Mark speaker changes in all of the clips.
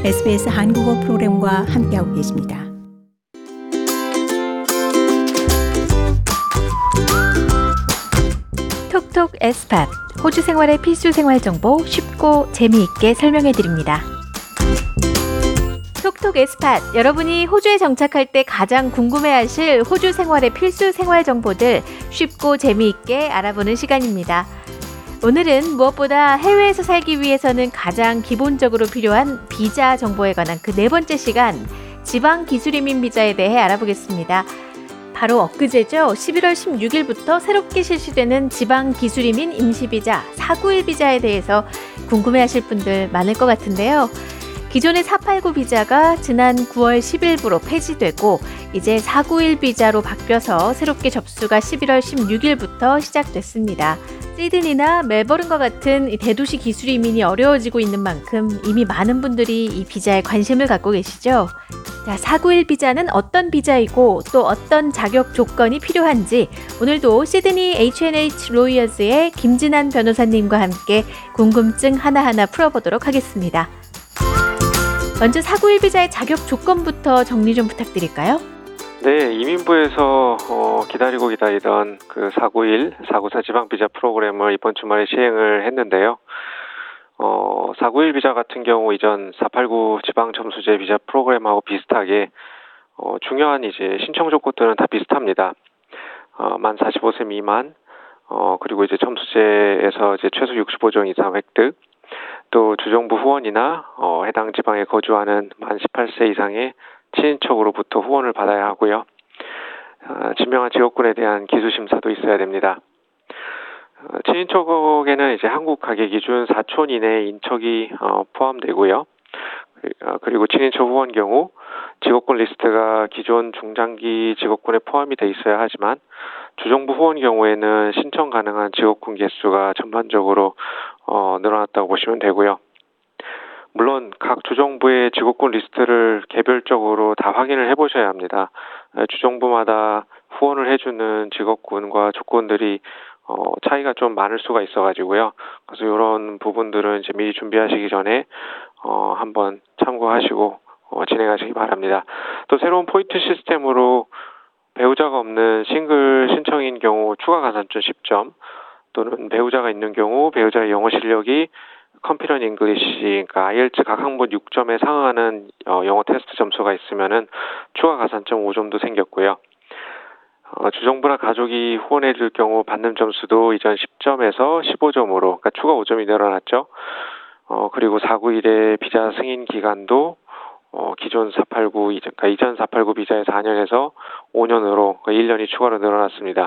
Speaker 1: SBS 한국어 프로그램과 함께하고 계십니다.
Speaker 2: 톡톡 에스팟, 호주 생활의 필수 생활 정보 쉽고 재미있게 설명해 드립니다. 톡톡 에스팟, 여러분이 호주에 정착할 때 가장 궁금해하실 호주 생활의 필수 생활 정보들 쉽고 재미있게 알아보는 시간입니다. 오늘은 무엇보다 해외에서 살기 위해서는 가장 기본적으로 필요한 비자 정보에 관한 그 네 번째 시간, 지방 기술이민 비자에 대해 알아보겠습니다. 바로 엊그제죠. 11월 16일부터 새롭게 실시되는 지방 기술이민 임시비자 491 비자에 대해서 궁금해하실 분들 많을 것 같은데요. 기존의 489 비자가 지난 9월 10일부로 폐지되고 이제 491 비자로 바뀌어서 새롭게 접수가 11월 16일부터 시작됐습니다. 시드니나 멜버른과 같은 대도시 기술 이민이 어려워지고 있는 만큼 이미 많은 분들이 이 비자에 관심을 갖고 계시죠. 자, 491 비자는 어떤 비자이고 또 어떤 자격 조건이 필요한지 오늘도 시드니 H&H 로이어즈의 김진한 변호사님과 함께 궁금증 하나하나 풀어보도록 하겠습니다. 먼저 491 비자의 자격 조건부터 정리 좀 부탁드릴까요?
Speaker 3: 네, 이민부에서 기다리고 기다리던 그 491, 494 지방비자 프로그램을 이번 주말에 시행을 했는데요. 491 비자 같은 경우 이전 489 지방점수제 비자 프로그램하고 비슷하게 중요한 이제 신청 조건들은 다 비슷합니다. 만 45세 미만, 그리고 이제 점수제에서 이제 최소 65종 이상 획득, 또 주정부 후원이나 해당 지방에 거주하는 만 18세 이상의 친인척으로부터 후원을 받아야 하고요. 지명한 지역군에 대한 기수심사도 있어야 됩니다. 친인척에는 이제 한국 가계 기준 4촌 이내의 인척이 포함되고요. 그리고 친인척 후원 경우 직업군 리스트가 기존 중장기 직업군에 포함이 돼 있어야 하지만 주정부 후원 경우에는 신청 가능한 직업군 개수가 전반적으로 늘어났다고 보시면 되고요. 물론 각 주정부의 직업군 리스트를 개별적으로 다 확인을 해보셔야 합니다. 주정부마다 후원을 해주는 직업군과 조건들이 차이가 좀 많을 수가 있어가지고요. 그래서 이런 부분들은 이제 미리 준비하시기 전에 한번 참고하시고 진행하시기 바랍니다. 또 새로운 포인트 시스템으로 배우자가 없는 싱글 신청인 경우 추가 가산점 10점, 또는 배우자가 있는 경우 배우자의 영어 실력이 컴퓨터 잉글리시, 그러니까 IELTS 각 학문 6점에 상응하는 영어 테스트 점수가 있으면은 추가 가산점 5점도 생겼고요. 주정부나 가족이 후원해줄 경우 받는 점수도 이전 10점에서 15점으로, 그러니까 추가 5점이 늘어났죠. 그리고 491의 비자 승인 기간도 기존 489, 그러니까 이전 489 비자의 4년에서 5년으로 1년이 추가로 늘어났습니다.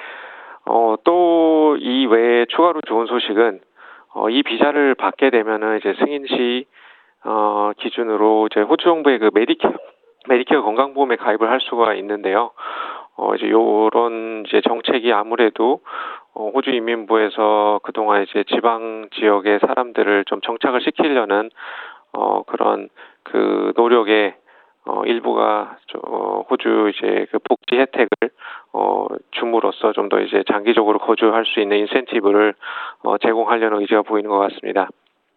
Speaker 3: 또 이 외에 추가로 좋은 소식은 이 비자를 받게 되면은 이제 승인 시 기준으로 이제 호주 정부의 그 메디케어 건강보험에 가입을 할 수가 있는데요. 이제 요런 이제 정책이 아무래도 호주 이민부에서 그동안 이제 지방 지역의 사람들을 좀 정착을 시키려는 그런 그 노력에 일부가 호주 이제 그 복지 혜택을 줌으로써 좀 더 이제 장기적으로 거주할 수 있는 인센티브를 제공하려는 의지가 보이는 것 같습니다.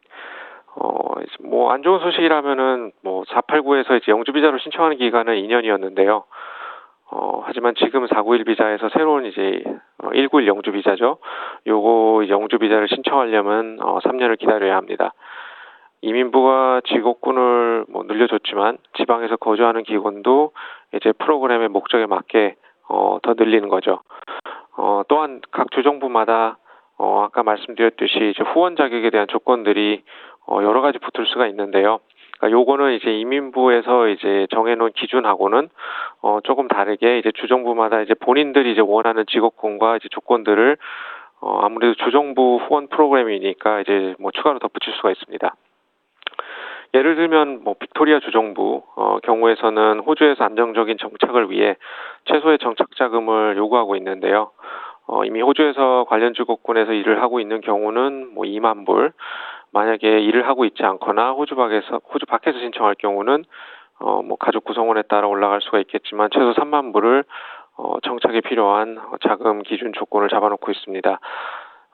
Speaker 3: 뭐 안 좋은 소식이라면은 뭐 489에서 이제 영주 비자로 신청하는 기간은 2년이었는데요. 하지만 지금 491 비자에서 새로운 이제 191 영주 비자죠. 요거 영주 비자를 신청하려면 3년을 기다려야 합니다. 이민부가 직업군을 늘려줬지만 지방에서 거주하는 기관도 이제 프로그램의 목적에 맞게 더 늘리는 거죠. 또한 각 주정부마다 아까 말씀드렸듯이 이제 후원 자격에 대한 조건들이 여러 가지 붙을 수가 있는데요. 그러니까 요거는 이제 이민부에서 이제 정해놓은 기준하고는 조금 다르게 이제 주정부마다 이제 본인들이 이제 원하는 직업군과 이제 조건들을 아무래도 주정부 후원 프로그램이니까 이제 뭐 추가로 덧붙일 수가 있습니다. 예를 들면 뭐 빅토리아 주정부 경우에서는 호주에서 안정적인 정착을 위해 최소의 정착 자금을 요구하고 있는데요. 이미 호주에서 관련 직업군에서 일을 하고 있는 경우는 뭐 2만 불, 만약에 일을 하고 있지 않거나 호주 밖에서 신청할 경우는 뭐 가족 구성원에 따라 올라갈 수가 있겠지만 최소 3만 불을 정착에 필요한 자금 기준 조건을 잡아놓고 있습니다.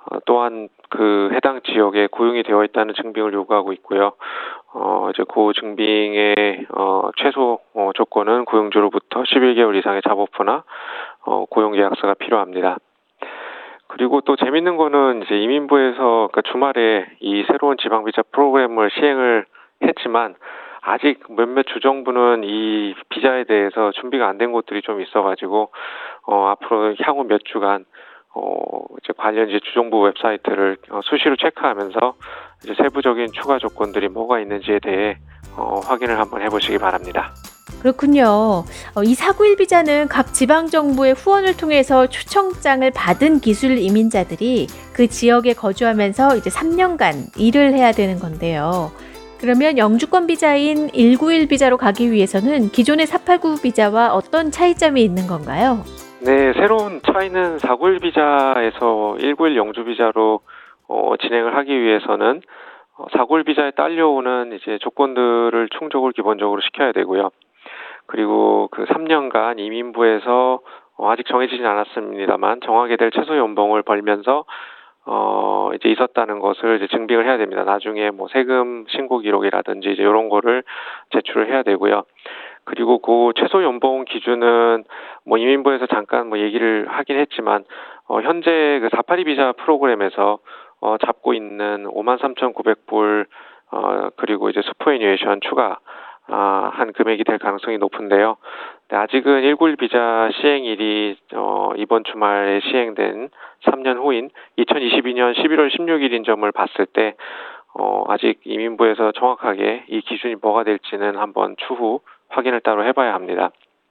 Speaker 3: 또한 그 해당 지역에 고용이 되어 있다는 증빙을 요구하고 있고요. 이제 그 증빙의 최소 조건은 고용주로부터 11개월 이상의 작업부나 고용 계약서가 필요합니다. 그리고 또 재밌는 거는 이제 이민부에서 그러니까 주말에 이 새로운 지방비자 프로그램을 시행을 했지만 아직 몇몇 주정부는 이 비자에 대해서 준비가 안 된 곳들이 좀 있어가지고 앞으로 향후 몇 주간 이제 관련 이제 주정부 웹사이트를 수시로 체크하면서 이제 세부적인 추가 조건들이 뭐가 있는지에 대해 확인을 한번 해보시기 바랍니다.
Speaker 2: 그렇군요. 이 491 비자는 각 지방정부의 후원을 통해서 초청장을 받은 기술 이민자들이 그 지역에 거주하면서 이제 3년간 일을 해야 되는 건데요. 그러면 영주권 비자인 191 비자로 가기 위해서는 기존의 489 비자와 어떤 차이점이 있는 건가요?
Speaker 3: 네, 새로운 차이는 491 비자에서 191 영주 비자로 진행을 하기 위해서는 491 비자에 딸려오는 이제 조건들을 충족을 기본적으로 시켜야 되고요. 그리고 그 3년간 이민부에서 아직 정해지진 않았습니다만 정하게 될 최소 연봉을 벌면서 이제 있었다는 것을 이제 증빙을 해야 됩니다. 나중에 뭐 세금 신고 기록이라든지 이제 이런 거를 제출을 해야 되고요. 그리고 그 최소 연봉 기준은 뭐 이민부에서 잠깐 뭐 얘기를 하긴 했지만 현재 그 482 비자 프로그램에서 잡고 있는 53,900불 그리고 이제 슈퍼애니에이션 추가 한 금액이 될 가능성이 높은데요. 아직은 191 비자 시행일이 이번 주말에 시행된 3년 후인 2022년 11월 16일인 점을 봤을 때 아직 이민부에서 정확하게 이 기준이 뭐가 될지는 한번 추후 확인을 따로 해봐야 합니다.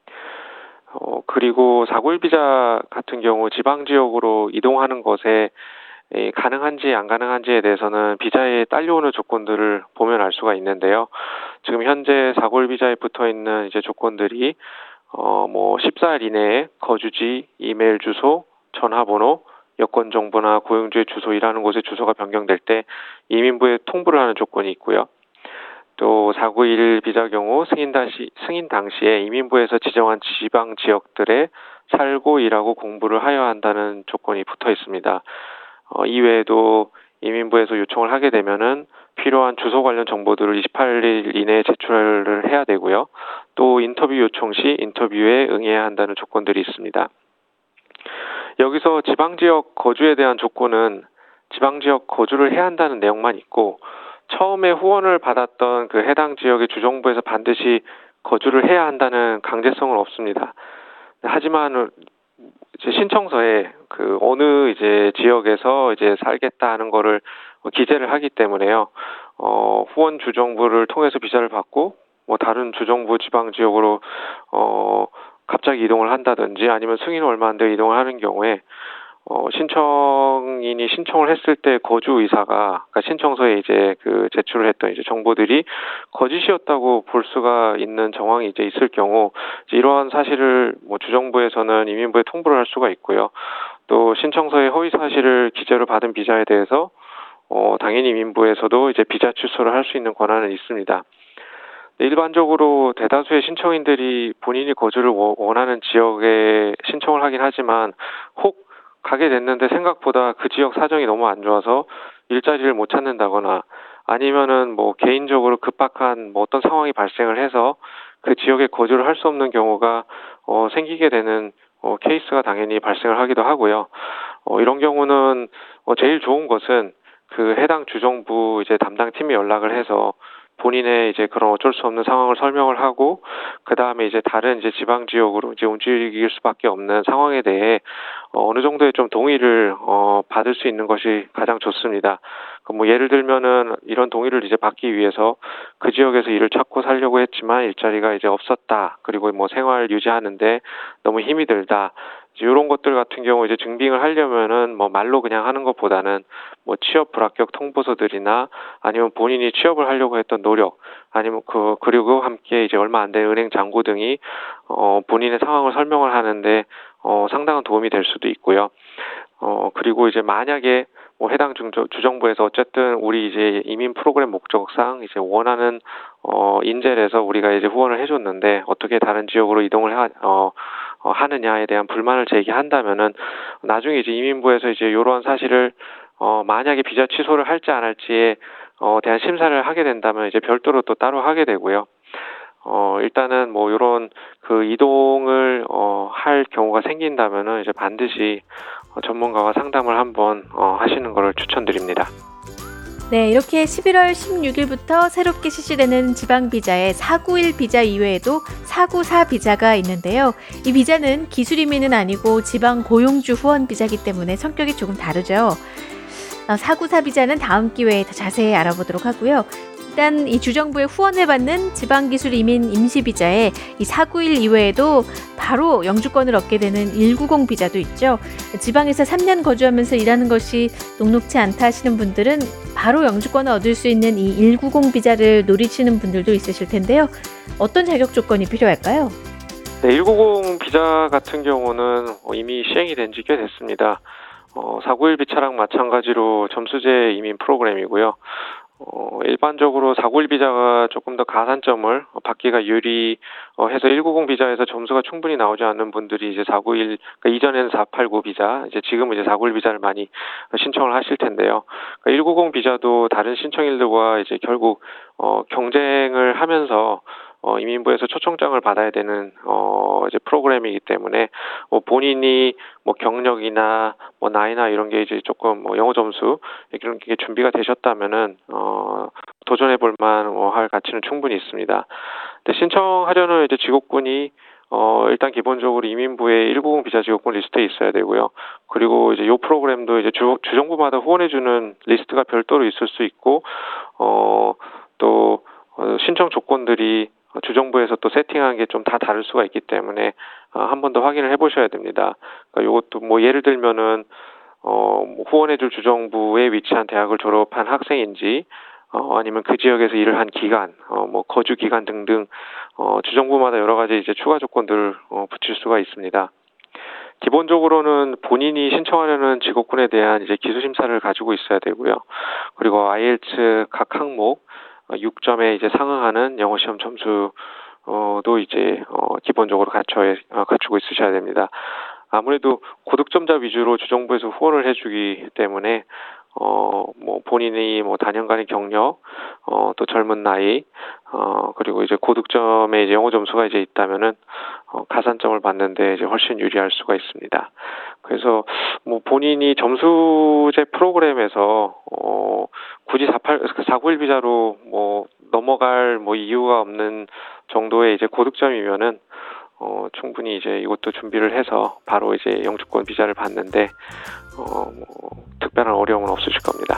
Speaker 3: 그리고 491 비자 같은 경우 지방 지역으로 이동하는 것에 가능한지 안 가능한지에 대해서는 비자에 딸려오는 조건들을 보면 알 수가 있는데요. 지금 현재 491 비자에 붙어 있는 이제 조건들이 뭐 14일 이내에 거주지, 이메일 주소, 전화번호, 여권 정보나 고용주의 주소 일하는 곳의 주소가 변경될 때 이민부에 통보를 하는 조건이 있고요. 또 491 비자 경우 승인 당시에 이민부에서 지정한 지방 지역들에 살고 일하고 공부를 하여야 한다는 조건이 붙어 있습니다. 이외에도 이민부에서 요청을 하게 되면은 필요한 주소 관련 정보들을 28일 이내에 제출을 해야 되고요. 또 인터뷰 요청 시 인터뷰에 응해야 한다는 조건들이 있습니다. 여기서 지방지역 거주에 대한 조건은 지방지역 거주를 해야 한다는 내용만 있고 처음에 후원을 받았던 그 해당 지역의 주정부에서 반드시 거주를 해야 한다는 강제성은 없습니다. 하지만 이제 신청서에 그 어느 이제 지역에서 이제 살겠다 하는 거를 기재를 하기 때문에요. 후원 주정부를 통해서 비자를 받고 뭐 다른 주정부 지방 지역으로 갑자기 이동을 한다든지 아니면 승인 얼마 안 돼 이동을 하는 경우에 신청인이 신청을 했을 때 거주 의사가 그러니까 신청서에 이제 그 제출을 했던 이제 정보들이 거짓이었다고 볼 수가 있는 정황이 이제 있을 경우 이제 이러한 사실을 뭐 주정부에서는 이민부에 통보를 할 수가 있고요. 또 신청서에 허위 사실을 기재로 받은 비자에 대해서 당연히 이민부에서도 이제 비자 취소를 할 수 있는 권한은 있습니다. 일반적으로 대다수의 신청인들이 본인이 거주를 원하는 지역에 신청을 하긴 하지만 혹 가게 됐는데 생각보다 그 지역 사정이 너무 안 좋아서 일자리를 못 찾는다거나 아니면은 뭐 개인적으로 급박한 뭐 어떤 상황이 발생을 해서 그 지역에 거주를 할 수 없는 경우가 생기게 되는 케이스가 당연히 발생을 하기도 하고요. 이런 경우는 제일 좋은 것은 그 해당 주정부 이제 담당팀에 연락을 해서 본인의 이제 그런 어쩔 수 없는 상황을 설명을 하고 그 다음에 이제 다른 이제 지방 지역으로 이제 움직일 수밖에 없는 상황에 대해 어느 정도의 좀 동의를 받을 수 있는 것이 가장 좋습니다. 뭐 예를 들면은 이런 동의를 이제 받기 위해서 그 지역에서 일을 찾고 살려고 했지만 일자리가 이제 없었다. 그리고 뭐 생활 유지하는데 너무 힘이 들다. 이런 것들 같은 경우 이제 증빙을 하려면은 뭐 말로 그냥 하는 것보다는 뭐 취업 불합격 통보서들이나 아니면 본인이 취업을 하려고 했던 노력 아니면 그리고 함께 이제 얼마 안 된 은행 잔고 등이 본인의 상황을 설명을 하는데 상당한 도움이 될 수도 있고요. 그리고 이제 만약에 뭐 해당 주정부에서 어쨌든 우리 이제 이민 프로그램 목적상 이제 원하는 인재를 해서 우리가 이제 후원을 해줬는데 어떻게 다른 지역으로 이동을 하느냐에 대한 불만을 제기한다면은 나중에 이제 이민부에서 이제 이러한 사실을 만약에 비자 취소를 할지 안 할지에 대한 심사를 하게 된다면 이제 별도로 또 따로 하게 되고요. 일단은 뭐 요런 그 이동을 할 경우가 생긴다면은 이제 반드시 전문가와 상담을 한번 하시는 것을 추천드립니다.
Speaker 2: 네, 이렇게 11월 16일부터 새롭게 실시되는 지방 비자의 491 비자 이외에도 494 비자가 있는데요. 이 비자는 기술 이민은 아니고 지방 고용주 후원 비자이기 때문에 성격이 조금 다르죠. 494 비자는 다음 기회에 더 자세히 알아보도록 하고요. 일단 이 주정부의 후원을 받는 지방기술 이민 임시비자에 이 491 이외에도 바로 영주권을 얻게 되는 190 비자도 있죠. 지방에서 3년 거주하면서 일하는 것이 녹록지 않다 하시는 분들은 바로 영주권을 얻을 수 있는 이 190 비자를 노리시는 분들도 있으실 텐데요. 어떤 자격 조건이 필요할까요?
Speaker 3: 네, 190 비자 같은 경우는 이미 시행이 된 지 꽤 됐습니다. 491 비자랑 마찬가지로 점수제 이민 프로그램이고요. 일반적으로 491 비자가 조금 더 가산점을 받기가 유리해서 190 비자에서 점수가 충분히 나오지 않는 분들이 이제 491, 그러니까 이전에는 489 비자, 이제 지금은 이제 491 비자를 많이 신청을 하실 텐데요. 그러니까 190 비자도 다른 신청일들과 이제 결국 경쟁을 하면서 이민부에서 초청장을 받아야 되는 이제 프로그램이기 때문에 본인이 뭐 경력이나 뭐 나이나 이런 게 이제 조금 뭐 영어 점수 이런 게 준비가 되셨다면은 도전해 볼 만할 가치는 충분히 있습니다. 근데 신청하려는 이제 직업군이 일단 기본적으로 이민부의 190 비자 직업군 리스트에 있어야 되고요. 그리고 이제 요 프로그램도 이제 주정부마다 후원해주는 리스트가 별도로 있을 수 있고, 또 신청 조건들이 주정부에서 또 세팅한 게 좀 다 다를 수가 있기 때문에 한 번 더 확인을 해보셔야 됩니다. 그러니까 요것도 뭐 예를 들면은 후원해줄 주정부에 위치한 대학을 졸업한 학생인지 아니면 그 지역에서 일을 한 기간, 뭐 거주 기간 등등 주정부마다 여러 가지 이제 추가 조건들을 붙일 수가 있습니다. 기본적으로는 본인이 신청하려는 직업군에 대한 이제 기술 심사를 가지고 있어야 되고요. 그리고 IELTS 각 항목 6점에 이제 상응하는 영어 시험 점수도 이제 기본적으로 갖추고 있으셔야 됩니다. 아무래도 고득점자 위주로 주정부에서 후원을 해주기 때문에 뭐 본인이 뭐 다년간의 경력, 또 젊은 나이, 그리고 이제 고득점의 이제 영어 점수가 이제 있다면은 가산점을 받는데 이제 훨씬 유리할 수가 있습니다. 그래서 뭐 본인이 점수제 프로그램에서 굳이 491 비자로 뭐 넘어갈 뭐 이유가 없는 정도의 이제 고득점이면은 충분히 이제 이것도 준비를 해서 바로 이제 영주권 비자를 받는데 뭐 특별한 어려움은 없으실 겁니다.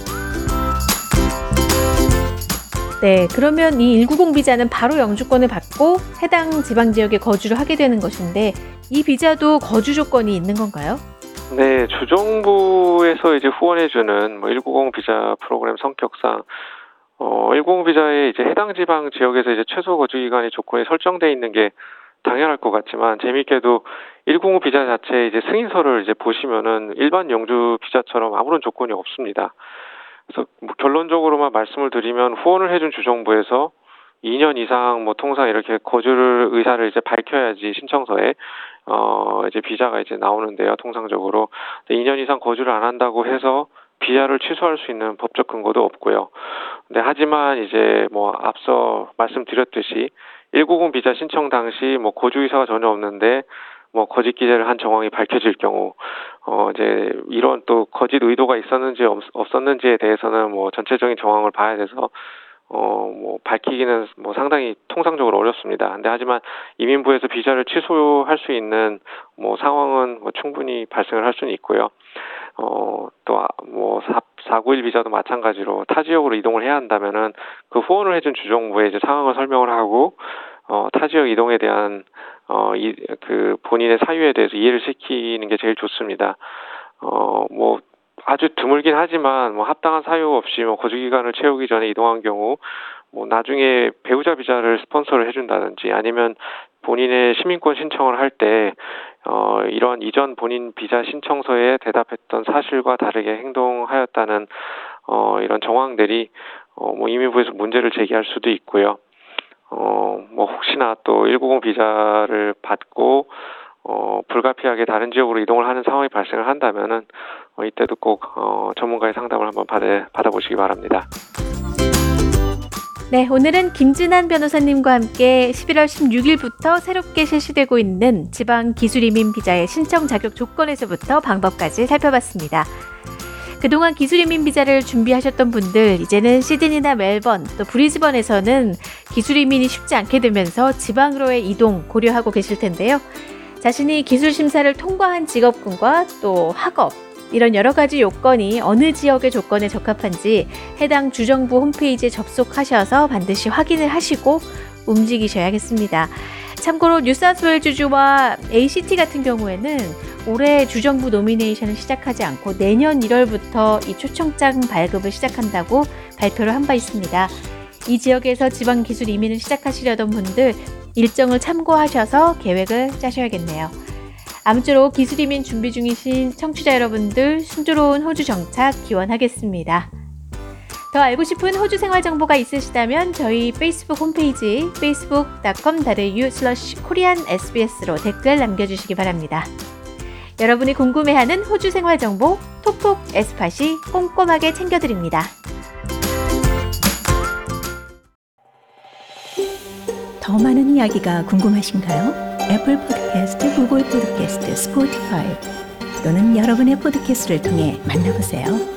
Speaker 2: 네, 그러면 이 190 비자는 바로 영주권을 받고 해당 지방 지역에 거주를 하게 되는 것인데 이 비자도 거주 조건이 있는 건가요?
Speaker 3: 네, 주정부에서 이제 후원해주는 뭐 190 비자 프로그램 성격상 190 비자에 이제 해당 지방 지역에서 이제 최소 거주 기간이 조건이 설정돼 있는 게 당연할 것 같지만 재미있게도 190 비자 자체 이제 승인서를 이제 보시면은 일반 영주 비자처럼 아무런 조건이 없습니다. 그래서 뭐 결론적으로만 말씀을 드리면 후원을 해준 주정부에서 2년 이상 뭐 통상 이렇게 거주를 의사를 이제 밝혀야지 신청서에 이제 비자가 이제 나오는데요. 통상적으로 2년 이상 거주를 안 한다고 해서 비자를 취소할 수 있는 법적 근거도 없고요. 근데 하지만 이제 뭐 앞서 말씀드렸듯이 190 비자 신청 당시 뭐 거주 의사가 전혀 없는데 뭐 거짓 기재를 한 정황이 밝혀질 경우 이제 이런 또 거짓 의도가 있었는지 없었는지에 대해서는 뭐 전체적인 정황을 봐야 돼서 뭐 밝히기는 뭐 상당히 통상적으로 어렵습니다. 근데 하지만 이민부에서 비자를 취소할 수 있는 뭐 상황은 뭐 충분히 발생을 할 수는 있고요. 또 뭐 491 비자도 마찬가지로 타 지역으로 이동을 해야 한다면은 그 후원을 해준 주정부에 이제 상황을 설명을 하고 타 지역 이동에 대한 그 본인의 사유에 대해서 이해를 시키는 게 제일 좋습니다. 뭐 아주 드물긴 하지만 뭐 합당한 사유 없이 뭐 거주 기간을 채우기 전에 이동한 경우 뭐 나중에 배우자 비자를 스폰서를 해준다든지 아니면 본인의 시민권 신청을 할 때 이런 이전 본인 비자 신청서에 대답했던 사실과 다르게 행동하였다는 이런 정황들이 뭐 이민부에서 문제를 제기할 수도 있고요. 뭐 혹시나 또 190 비자를 받고 불가피하게 다른 지역으로 이동을 하는 상황이 발생을 한다면은 이때도 꼭 전문가의 상담을 한번 받아보시기 바랍니다.
Speaker 2: 네, 오늘은 김진한 변호사님과 함께 11월 16일부터 새롭게 실시되고 있는 지방기술이민 비자의 신청 자격 조건에서부터 방법까지 살펴봤습니다. 그동안 기술이민 비자를 준비하셨던 분들, 이제는 시드니나 멜번, 또 브리즈번에서는 기술이민이 쉽지 않게 되면서 지방으로의 이동 고려하고 계실 텐데요. 자신이 기술 심사를 통과한 직업군과 또 학업, 이런 여러 가지 요건이 어느 지역의 조건에 적합한지 해당 주정부 홈페이지에 접속하셔서 반드시 확인을 하시고 움직이셔야겠습니다. 참고로 뉴사우스웨일즈주와 ACT 같은 경우에는 올해 주정부 노미네이션을 시작하지 않고 내년 1월부터 이 초청장 발급을 시작한다고 발표를 한 바 있습니다. 이 지역에서 지방 기술 이민을 시작하시려던 분들 일정을 참고하셔서 계획을 짜셔야겠네요. 아무쪼록 기술이민 준비 중이신 청취자 여러분들 순조로운 호주 정착 기원하겠습니다. 더 알고 싶은 호주 생활 정보가 있으시다면 저희 페이스북 홈페이지 facebook.com.au/koreansbs로 댓글 남겨주시기 바랍니다. 여러분이 궁금해하는 호주 생활 정보 톡톡 에스팟이 꼼꼼하게 챙겨드립니다.
Speaker 1: 더 많은 이야기가 궁금하신가요? 애플 팟캐스트, 구글 팟캐스트, 스포티파이 또는 여러분의 팟캐스트를 통해 만나보세요.